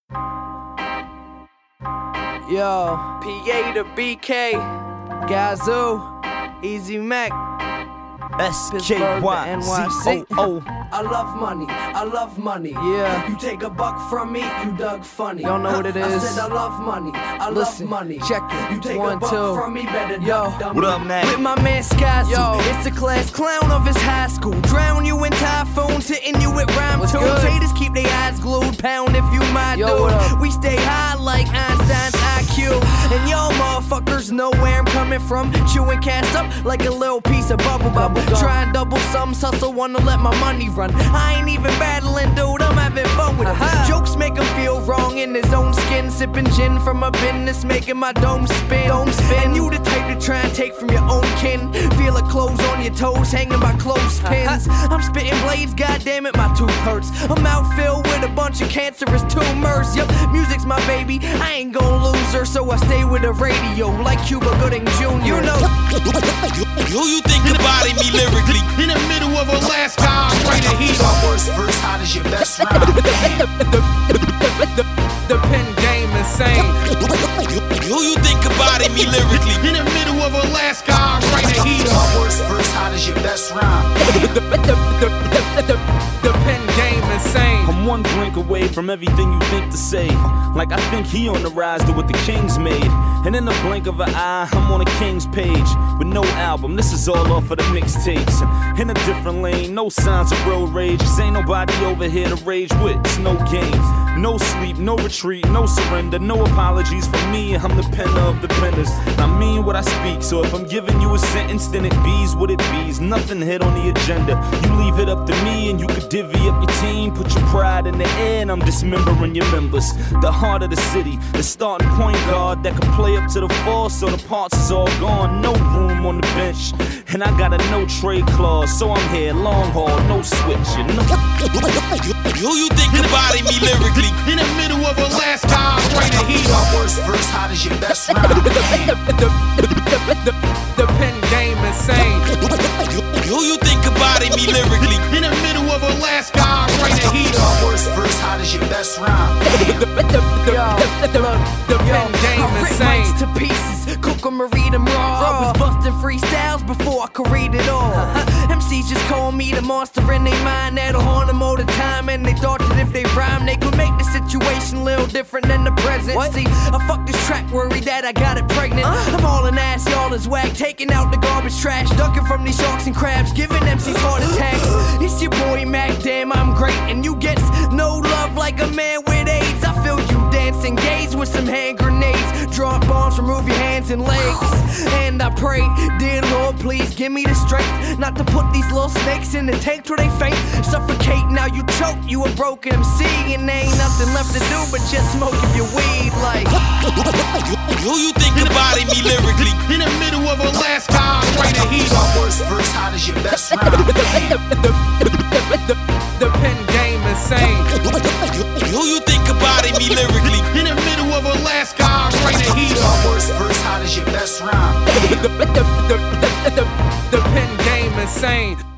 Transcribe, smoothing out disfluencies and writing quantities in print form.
Yo, PA to BK, Gazoo, Easy Mac, SKYZOO. I love money, I love money. Yeah. You take a buck from me, you dug funny. Y'all know what it I is. said I love money, I Listen, love money. check it. You take 1, a buck 2. from me, better Yo. duck dummy. What up, man? With my man Skyzoo, Yo. it's the class clown of his high school. Drown you in typhoons, hitting you with rhyme What's tunes. good? Haters keep their eyes glued, pound if you my Yo, dude. what up? We stay high like Einstein's IQ. And y'all motherfuckers know where I'm coming from. Chewing cast up like a little piece of bubble gum. Try and double sums, hustle, wanna let my money run. I ain't even battling, dude, I'm having fun with it. Jokes make him feel wrong in his own skin. Sipping gin from a business, making my dome spin. And you the type to try and take from your own kin. Feel the clothes on your toes, hanging by clothespins. I'm spitting blades, goddammit, my tooth hurts. I'm out filled with a bunch of cancerous tumors. Yup, music's my baby, I ain't gon' lose her. So I stay with the radio, like Cuba Gooding Jr. You know. Who you think embodied me lyrically? In the middle of Alaska, I'm right to heat. My worst verse, hot as your best rhyme. The pen game insane. Who you think embodied me lyrically? In the middle of Alaska, I'm right to heat. My worst verse, hot as your best rhyme. The pen game insane. I'm one blink away from everything you think to say. Like I think he on the rise to what the Kings made. And in the blink of an eye, I'm on a King's page. With no album, this is all off of the mixtapes. In a different lane, no signs of road rage. Cause ain't nobody over here to rage with, it's no games. No sleep, no retreat, no surrender, no apologies from me. I'm the penner of the penners. I mean what I speak, so if I'm giving you a sentence, then it be's what it be's. Nothing hit on the agenda. You leave it up to me and you could divvy up your team. Put your pride in the air and I'm dismembering your members. The heart of the city, the starting point guard that could play up to the 4, so the parts is all gone. No room on the bench, and I got a no trade clause, so I'm here long haul, no switch, you know. Who you think embodied me lyrically? In the middle of Alaska, I'm right to heat. My worst verse, hot as your best rhyme. The pen game insane. Who you think embodied me lyrically? In the middle of Alaska, I'm right to heat. My worst verse, hot as your best rhyme. The pen game insane. To pieces, cook 'em or read 'em raw. I was busting freestyles before I could read it all. MCs just call me the monster in their mind that'll haunt them all the time. And they thought that if they rhyme, they could make the situation a little different than the present. See, I fuck this track, worried that I got it pregnant. I'm hauling ass, y'all is whack, taking out the garbage trash, ducking from these sharks and crabs, giving MCs heart attacks. It's your boy Mac, damn, I'm great, and you get no love like a man with AIDS. I feel you dancing gaze with some hand grenades. Drop bombs, remove your hands and legs. And I pray, dear Lord, please give me the strength not to put these little snakes in the tank till they faint. Suffocate, now you choke, you a broken MC, and there ain't nothing left to do but just smoking your weed like. Who you think embodied me lyrically? In the middle of Alaska, I'm right to heat. My worst verse, hot as your best rhyme. The pen game insane. Who you think embodied me lyrically? In the middle of Alaska, I'm right to heat. My worst verse, hot as your best rhyme. The pen game insane.